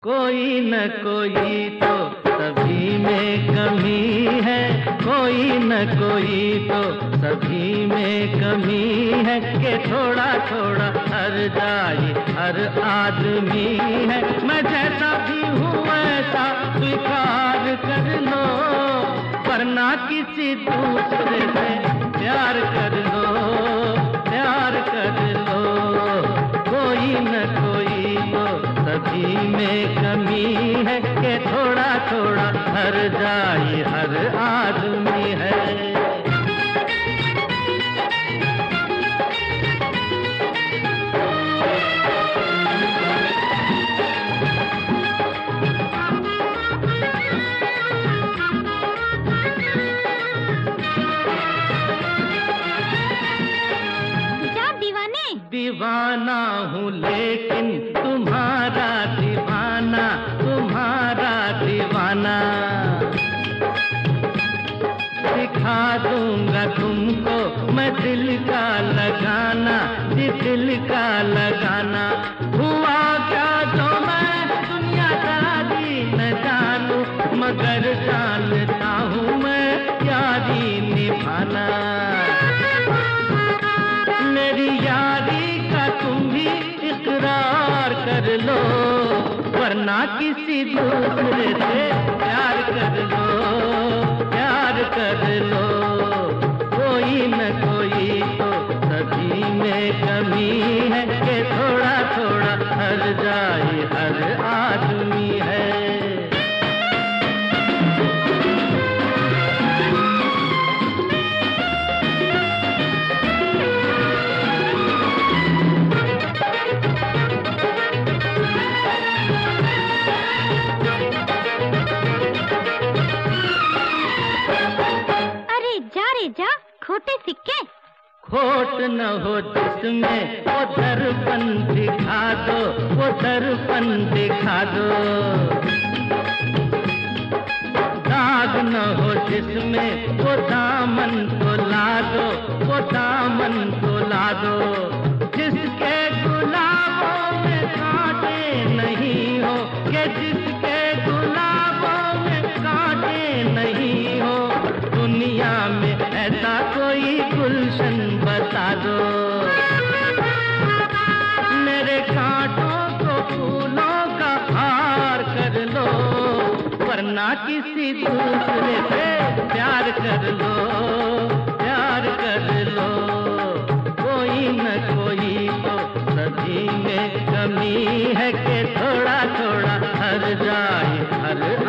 कोई न कोई तो सभी में कमी है, कोई न कोई तो सभी में कमी है कि थोड़ा थोड़ा हर जाए हर आदमी है। मैं जैसा भी हूँ वैसा स्वीकार कर लो, वरना किसी दूसरे से प्यार कर लो, प्यार कर लो। कोई न कोई तो सभी में कमी है कि थोड़ा थोड़ा हर जाए हर आदमी है। दीवाना हूँ लेकिन तुम्हारा दीवाना, तुम्हारा दीवाना। सिखा दूंगा तुमको मैं दिल का लगाना, जी दिल का लगाना। हुआ क्या जो मैं दुनियादारी न जानूं, मगर जानता हूँ मैं यारी निभाना। मेरी यारी का तुम भी इकरार कर लो, वरना किसी दूसरे से प्यार कर लो, प्यार कर लो। कोई न कोई तो सभी में कमी है कि थोड़ा थोड़ा हर जाए हर आदमी है। जा खोटे सिक्के, खोट न हो जिसमें वो दर्पण दिखा दो, वो दर्पण दिखा दो। दाग न हो जिसमें वो दामन को ला दो, वो दामन को ला दो। जिसके गुलाबों में कांटे नहीं हो, कि जिसके गुलाबों में कांटे नहीं हो। दुनिया में ऐसा कोई गुलशन बता दो, मेरे कांटों को फूलों का हार कर लो, वरना किसी दूसरे से प्यार कर लो, प्यार कर लो। कोई न कोई तो सभी में कमी है कि थोड़ा थोड़ा हर जाए हर